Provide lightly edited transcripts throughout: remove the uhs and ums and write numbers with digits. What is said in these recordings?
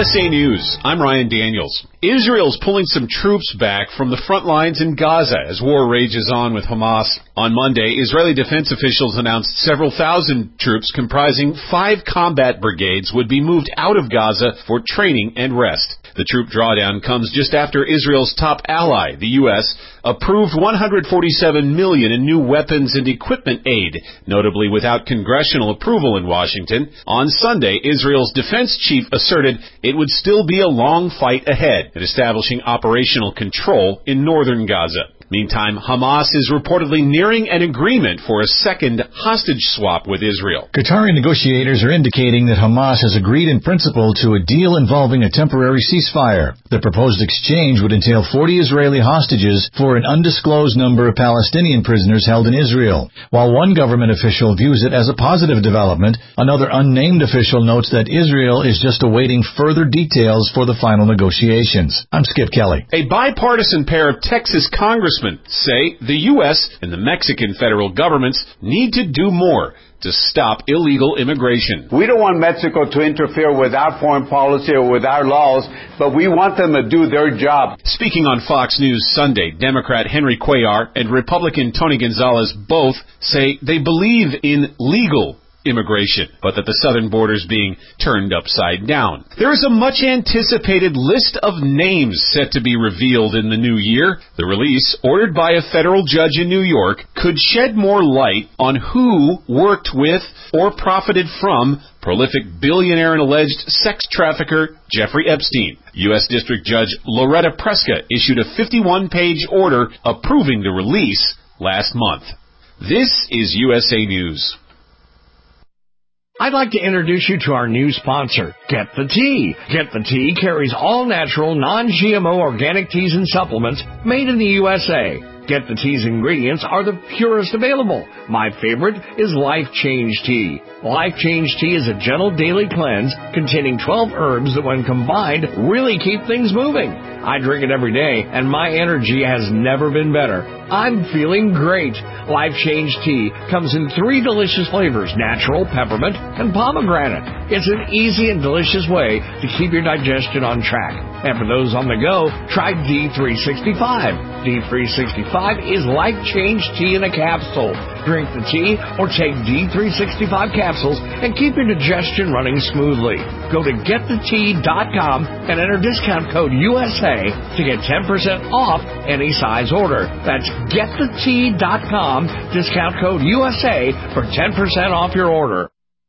USA News, I'm Ryan Daniels. Israel's pulling some troops back from the front lines in Gaza as war rages on with Hamas. On Monday, Israeli defense officials announced several thousand troops comprising 5 combat brigades would be moved out of Gaza for training and rest. The troop drawdown comes just after Israel's top ally, the U.S., approved $147 million in new weapons and equipment aid, notably without congressional approval in Washington. On Sunday, Israel's defense chief asserted it would still be a long fight ahead in establishing operational control in northern Gaza. Meantime, Hamas is reportedly nearing an agreement for a second hostage swap with Israel. Qatari negotiators are indicating that Hamas has agreed in principle to a deal involving a temporary ceasefire. The proposed exchange would entail 40 Israeli hostages for an undisclosed number of Palestinian prisoners held in Israel. While one government official views it as a positive development, another unnamed official notes that Israel is just awaiting further details for the final negotiations. I'm Skip Kelly. A bipartisan pair of Texas congressmen say the U.S. and the Mexican federal governments need to do more to stop illegal immigration. We don't want Mexico to interfere with our foreign policy or with our laws, but we want them to do their job. Speaking on Fox News Sunday, Democrat Henry Cuellar and Republican Tony Gonzalez both say they believe in legal immigration, but that the southern border is being turned upside down. There is a much-anticipated list of names set to be revealed in the new year. The release, ordered by a federal judge in New York, could shed more light on who worked with or profited from prolific billionaire and alleged sex trafficker Jeffrey Epstein. U.S. District Judge Loretta Preska issued a 51-page order approving the release last month. This is USA News. I'd like to introduce you to our new sponsor, Get the Tea. Get the Tea carries all-natural, non-GMO organic teas and supplements made in the USA. Get the Tea's ingredients are the purest available. My favorite is Life Change Tea. Life Change Tea is a gentle daily cleanse containing 12 herbs that, when combined, really keep things moving. I drink it every day, and my energy has never been better. I'm feeling great. Life Change Tea comes in 3 delicious flavors: natural, peppermint, and pomegranate. It's an easy and delicious way to keep your digestion on track. And for those on the go, try D365. D365 is Life Change Tea in a capsule. Drink the tea or take D365 capsules and keep your digestion running smoothly. Go to getthetea.com and enter discount code USA to get 10% off any size order. That's getthetea.com, discount code USA for 10% off your order.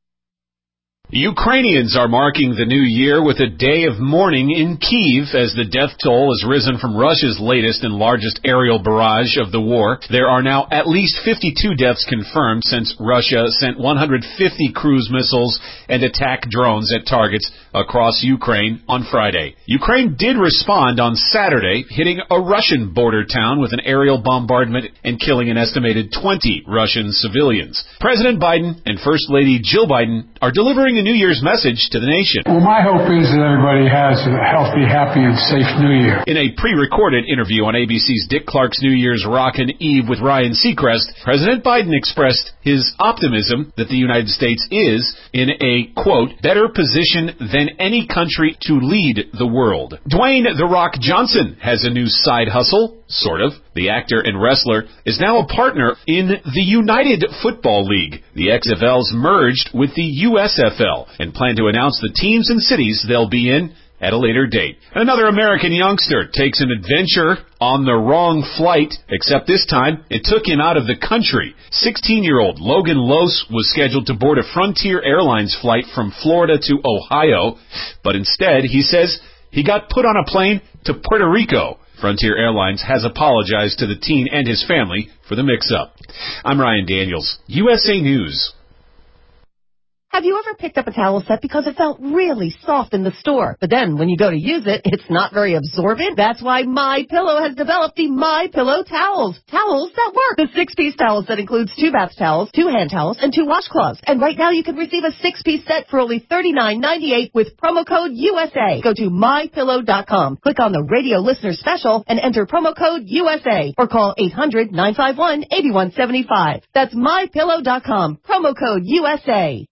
Ukrainians are marking the new year with a day of mourning in Kyiv as the death toll has risen from Russia's latest and largest aerial barrage of the war. There are now at least 52 deaths confirmed since Russia sent 150 cruise missiles and attack drones at targets across Ukraine on Friday. Ukraine did respond on Saturday, hitting a Russian border town with an aerial bombardment and killing an estimated 20 Russian civilians. President Biden and First Lady Jill Biden are delivering a New Year's message to the nation. Well, my hope is that everybody has a healthy, happy, and safe New Year. In a pre-recorded interview on ABC's Dick Clark's New Year's Rockin' Eve with Ryan Seacrest, President Biden expressed his optimism that the United States is in a, quote, better position than any country to lead the world. Dwayne "The Rock" Johnson has a new side hustle, sort of. The actor and wrestler is now a partner in the United Football League. The XFLs merged with the USFL and plan to announce the teams and cities they'll be in at a later date. Another American youngster takes an adventure on the wrong flight, except this time it took him out of the country. 16-year-old Logan Lose was scheduled to board a Frontier Airlines flight from Florida to Ohio, but instead, he says, he got put on a plane to Puerto Rico. Frontier Airlines has apologized to the teen and his family for the mix-up. I'm Ryan Daniels, USA News. Have you ever picked up a towel set because it felt really soft in the store, but then when you go to use it, it's not very absorbent? That's why MyPillow has developed the MyPillow towels. Towels that work. The 6-piece towel set includes 2 bath towels, 2 hand towels, and 2 washcloths. And right now you can receive a 6-piece set for only $39.98 with promo code USA. Go to MyPillow.com, click on the radio listener special, and enter promo code USA, or call 800-951-8175. That's MyPillow.com, promo code USA.